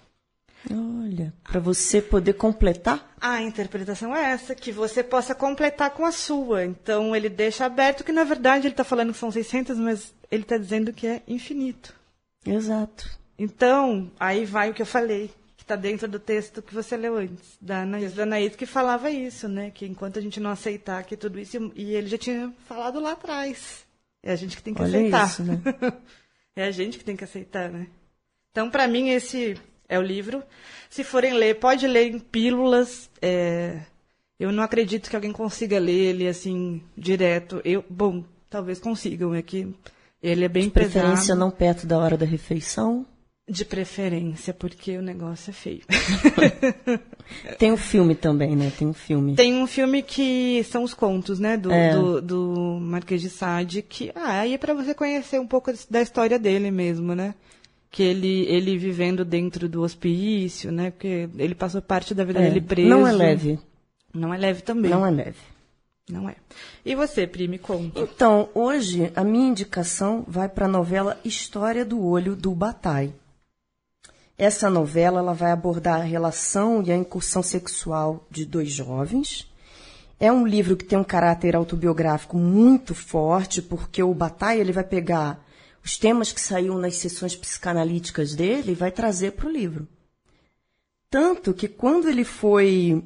Olha, para você poder completar? A interpretação é essa, que você possa completar com a sua. Então, ele deixa aberto que, na verdade, ele está falando que são seiscentos, mas ele está dizendo que é infinito. Exato. Então, aí vai o que eu falei, que está dentro do texto que você leu antes, da Anaís, da Anaís, que falava isso, né? Que enquanto a gente não aceitar que tudo isso... E ele já tinha falado lá atrás. É a gente que tem que Olha aceitar. Isso, né? É a gente que tem que aceitar, né? Então, para mim, esse... é o livro. Se forem ler, pode ler em pílulas. É... Eu não acredito que alguém consiga ler ele assim, direto. Eu, bom, talvez consigam. É que ele é bem De preferência, pesado. não perto da hora da refeição. De preferência, porque o negócio é feio. Tem um filme também, né? Tem um filme. Tem um filme que são os contos, né? Do, É. do, do Marquês de Sade. Que, ah, aí é para você conhecer um pouco da história dele mesmo, né? Que ele, ele vivendo dentro do hospício, né? Porque ele passou parte da vida É, dele preso. não é leve. Não é leve também. Não é leve. Não é. E você, Pri, me conta. Então, hoje, a minha indicação vai para a novela História do Olho, do Bataille. Essa novela ela vai abordar a relação e a incursão sexual de dois jovens. É um livro que tem um caráter autobiográfico muito forte, porque o Bataille ele vai pegar os temas que saíam nas sessões psicanalíticas dele e vai trazer para o livro. Tanto que quando ele foi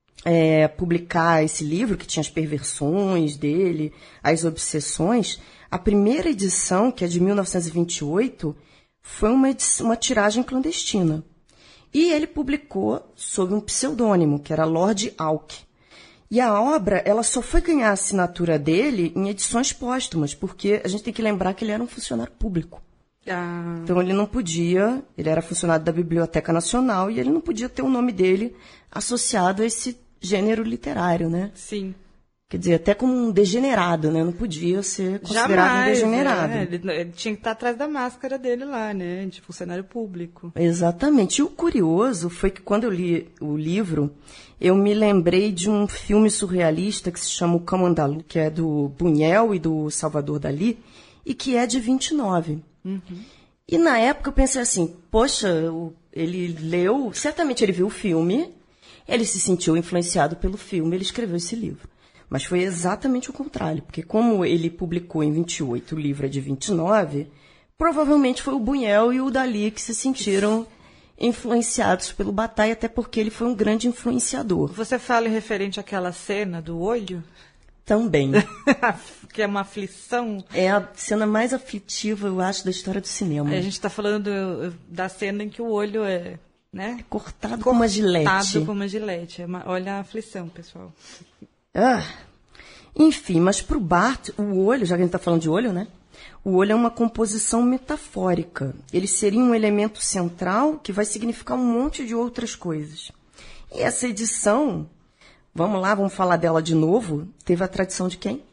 é, publicar esse livro, que tinha as perversões dele, as obsessões, a primeira edição, que é de mil novecentos e vinte e oito, foi uma, edição, uma tiragem clandestina. E ele publicou sob um pseudônimo, que era Lord Alck. E a obra, ela só foi ganhar a assinatura dele em edições póstumas, porque a gente tem que lembrar que ele era um funcionário público. Ah. Então ele não podia, ele era funcionário da Biblioteca Nacional e ele não podia ter o nome dele associado a esse gênero literário, né? Sim. Quer dizer, até como um degenerado, né? Não podia ser considerado Jamais, um degenerado. É, ele, ele tinha que estar atrás da máscara dele lá, né? De funcionário público. Exatamente. E o curioso foi que quando eu li o livro, eu me lembrei de um filme surrealista que se chama O Camandalo, que é do Buñuel e do Salvador Dalí, e que é de vinte e nove. Uhum. E na época eu pensei assim, poxa, ele leu, certamente ele viu o filme, ele se sentiu influenciado pelo filme, ele escreveu esse livro. Mas foi exatamente o contrário, porque como ele publicou em vinte e oito, o livro é de vinte e nove, provavelmente foi o Buñuel e o Dalí que se sentiram influenciados pelo Bataille, até porque ele foi um grande influenciador. Você fala em referente àquela cena do olho? Também. Que é uma aflição. É a cena mais aflitiva, eu acho, da história do cinema. A gente está falando da cena em que o olho é, né? Cortado com uma gilete. Cortado com uma gilete. É uma, olha a aflição, pessoal. Ah, enfim, mas para o Barthes, o olho, já que a gente está falando de olho, né? O olho é uma composição metafórica. Ele seria um elemento central que vai significar um monte de outras coisas. E essa edição, vamos lá, vamos falar dela de novo, teve a tradição de quem?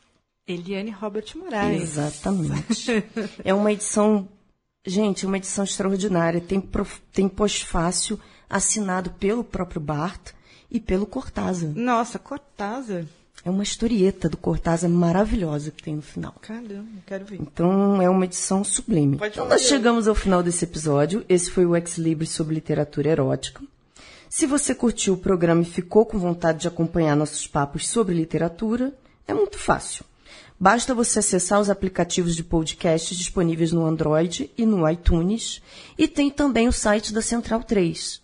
Eliane Robert Moraes. Exatamente. É uma edição, gente, uma edição extraordinária. Tem, prof, tem pós-fácil assinado pelo próprio Barthes e pelo Cortázar. Nossa, Cortázar. É uma historieta do Cortázar maravilhosa que tem no final. Caramba, quero ver. Então, é uma edição sublime. Pode então, nós ver. chegamos ao final desse episódio. Esse foi o Ex Libris sobre literatura erótica. Se você curtiu o programa e ficou com vontade de acompanhar nossos papos sobre literatura, é muito fácil. Basta você acessar os aplicativos de podcast disponíveis no Android e no iTunes. E tem também o site da Central três.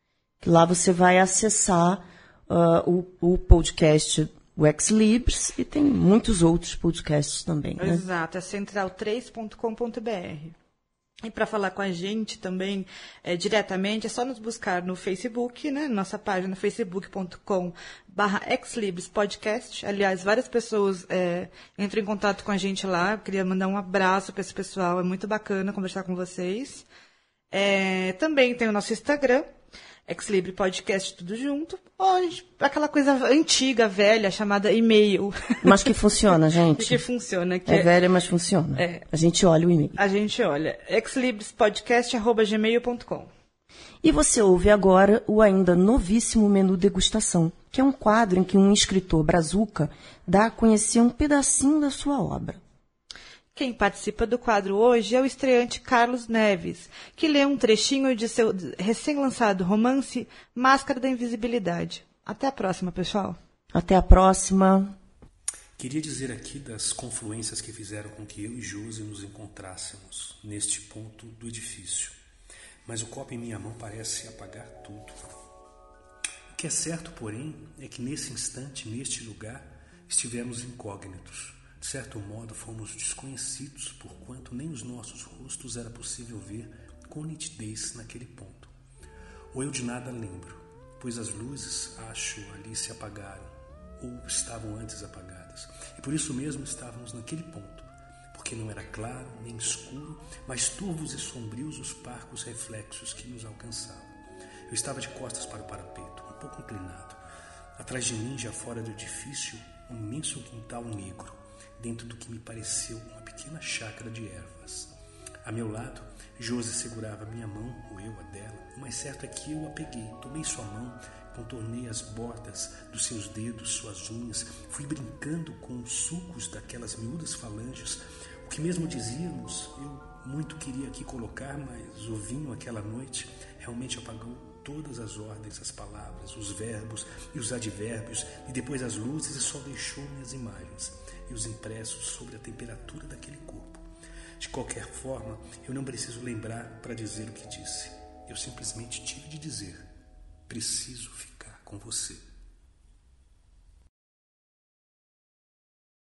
Lá você vai acessar uh, o, o podcast o Ex Libris e tem muitos outros podcasts também. Né? Exato, é central três ponto com ponto b r. E para falar com a gente também é, diretamente, é só nos buscar no Facebook, né? Nossa página facebook ponto com barra Ex Libris Podcast. Aliás, várias pessoas é, entram em contato com a gente lá. Eu queria mandar um abraço para esse pessoal, é muito bacana conversar com vocês. É, também tem o nosso Instagram, Ex Libris Podcast, tudo junto. Ou aquela coisa antiga, velha, chamada e-mail. Mas que funciona, gente. que funciona. Que é, é velha, mas funciona. É. A gente olha o e-mail. A gente olha. exlibrispodcast arroba gmail ponto com. E você ouve agora o ainda novíssimo Menu Degustação, que é um quadro em que um escritor brazuca dá a conhecer um pedacinho da sua obra. Quem participa do quadro hoje é o estreante Carlos Neves, que lê um trechinho de seu recém-lançado romance Máscara da Invisibilidade. Até a próxima, pessoal. Até a próxima. Queria dizer aqui das confluências que fizeram com que eu e Josi nos encontrássemos neste ponto do edifício. Mas o copo em minha mão parece apagar tudo. O que é certo, porém, é que nesse instante, neste lugar, estivemos incógnitos. De certo modo, fomos desconhecidos, porquanto nem os nossos rostos era possível ver com nitidez naquele ponto. Ou eu de nada lembro, pois as luzes, acho, ali se apagaram, ou estavam antes apagadas. E por isso mesmo estávamos naquele ponto, porque não era claro nem escuro, mas turvos e sombrios os parcos reflexos que nos alcançavam. Eu estava de costas para o parapeito, um pouco inclinado. Atrás de mim, já fora do edifício, um imenso quintal negro, dentro do que me pareceu uma pequena chácara de ervas. A meu lado, Josi segurava minha mão, ou eu a dela. O mais certo é que eu a peguei, tomei sua mão, contornei as bordas dos seus dedos, suas unhas, fui brincando com os sulcos daquelas miúdas falanges. O que mesmo dizíamos, eu muito queria aqui colocar, mas o vinho aquela noite realmente apagou todas as ordens, as palavras, os verbos e os advérbios, e depois as luzes, e só deixou-me as imagens e os impressos sobre a temperatura daquele corpo. De qualquer forma, eu não preciso lembrar para dizer o que disse. Eu simplesmente tive de dizer: preciso ficar com você.